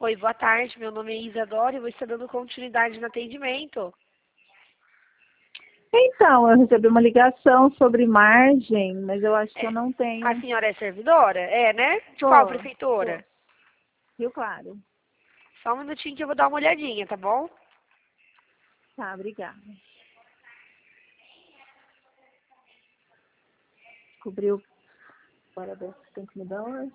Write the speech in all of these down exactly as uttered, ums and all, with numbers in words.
Oi, boa tarde. Meu nome é Isadora e vou estar dando continuidade no atendimento. Então, eu recebi uma ligação sobre margem, mas eu acho que eu não tenho. A senhora é servidora? É, né? De Tô, qual prefeitura? tô. Rio Claro. Só um minutinho que eu vou dar uma olhadinha, tá bom? Tá, obrigada. Descobriu. Bora ver se tem que mudar hoje.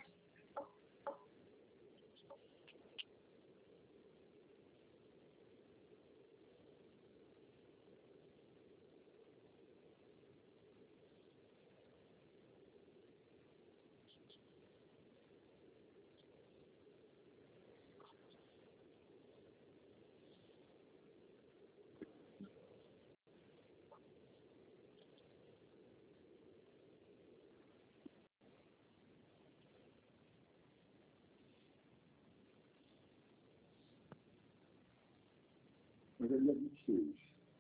Mas ele é vinte e seis.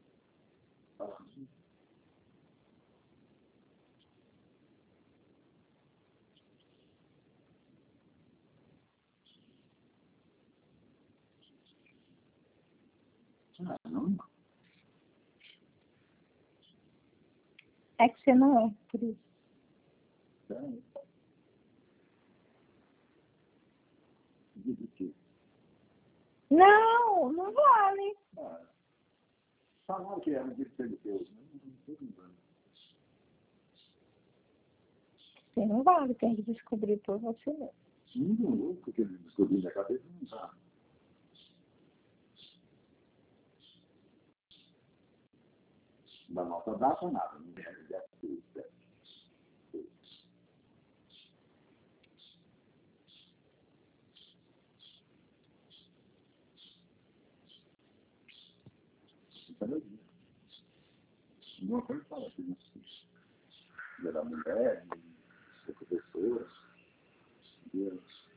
Ah, não? É que você não é, por isso. Sério? Diz o quê? Não, não vale. Ah, falaram que era um dia de Deus, né? Não estou lembrando. Você não vale, tem que descobrir por você mesmo. Muito louco que ele descobriu na cabeça, não dá. Da nossa data, nada. Não é deve ser, deve ser. Isso é meu dia. Uma coisa fala assim, Dia da mulher, ser professora, Deus.